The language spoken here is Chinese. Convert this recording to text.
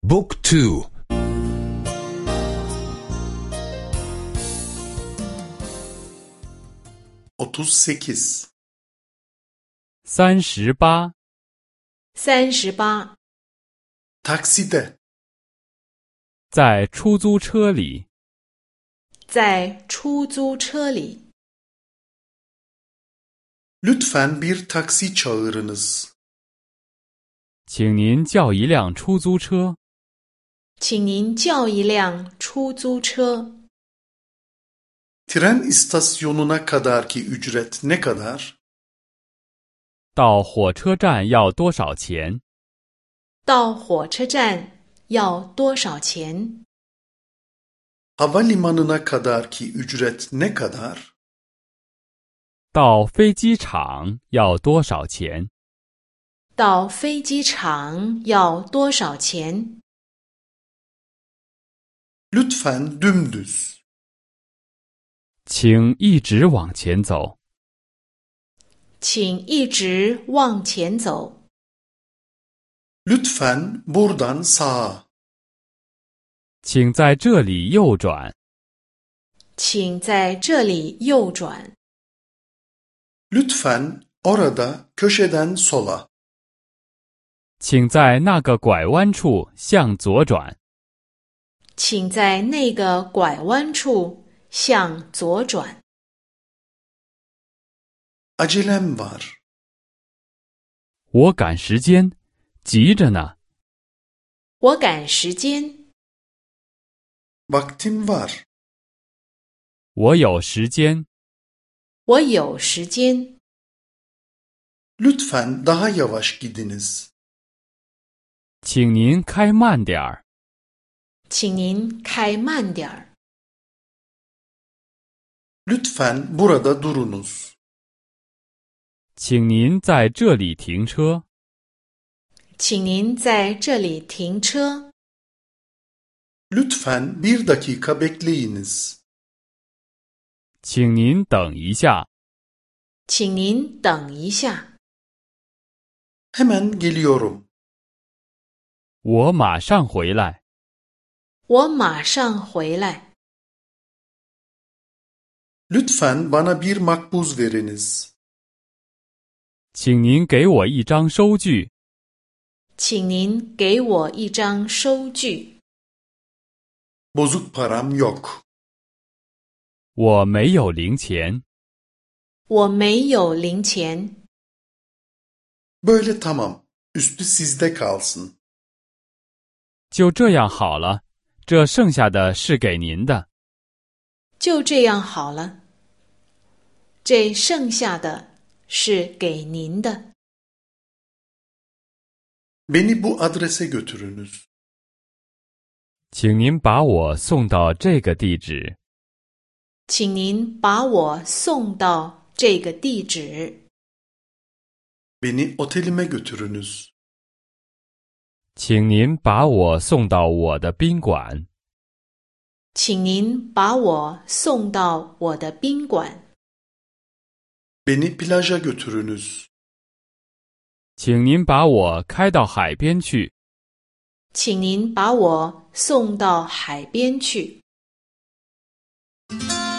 Book 2 38 38 Takside 在出租车里， 在出租车里， Lütfen bir taksi çağırınız. 请您叫一辆出租车。 请您叫一辆出租车。 Tren istasyonuna kadarki ücret ne kadar? 到火车站要多少钱？ 到火车站要多少钱？ Havalimanına kadarki ücret ne kadar? 到飞机场要多少钱？ 到飞机场要多少钱？ Lütfen dümdüz. 请一直往前走。 请一直往前走。 Lütfen buradan sağa. 请在这里右转。 请在这里右转。 Lütfen orada köşeden sola. 请在那个拐弯处向左转。 请在那个拐弯处向左转。 Acelem var. 我赶时间，急着呢。 我赶时间。 Vaktim var. 我有时间。 我有时间。 Lütfen daha yavaş gidiniz. 请您开慢点儿。 请您开慢点儿。 Lütfen burada durunuz. 请您在这里停车。 请您在这里停车。 Lütfen bir dakika bekleyiniz. 请您等一下。 请您等一下。 Hemen geliyorum. 我马上回来。 我马上回来。 Lütfen bana bir makbuz veriniz. 请您给我一张收据。 请您给我一张收据。 Bozuk param yok. 我没有零钱。 我没有零钱。 Böyle tamam. Üstü sizde kalsın. 就这样好了，这剩下的是给您的。 就这样好了。这剩下的是给您的。 Beni bu adrese götürünüz. 请您把我送到这个地址。 请您把我送到这个地址。 Beni otelime götürünüz. 请您把我送到我的宾馆。 请您把我送到我的宾馆。 Beni plaja götürünüz. 请您把我开到海边去。 请您把我送到海边去。